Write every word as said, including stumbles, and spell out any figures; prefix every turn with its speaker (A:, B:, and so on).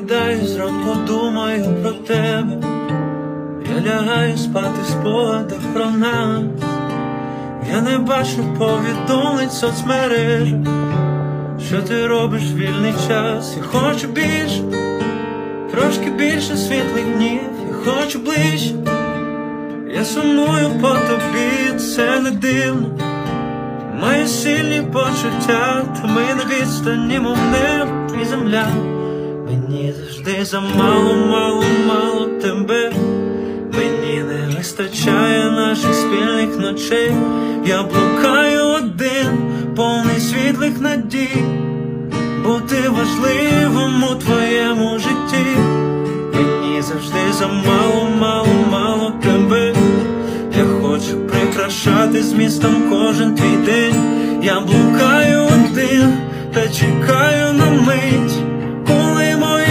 A: прокидаюсь, зранку думаю про тебе. Я лягаю спати в спогадах про нас. Я не бачу повідомлень соцмереж. Що ти робиш в вільний час? Я хочу більше, трошки більше світлих днів. Я хочу ближче, я сумую по тобі, це не дивно. Мої сильні почуття, та ми на відстані, мов небо і земля. Мені завжди замало, мало, мало тебе. Мені не вистачає наших спільних ночей. Я блукаю один, повний світлих надій, бути важливим у твоєму житті. Мені завжди замало, мало, мало тебе. Я хочу прикрашати змістом кожен твій день. Я блукаю один, та чекаю на мить, коли моє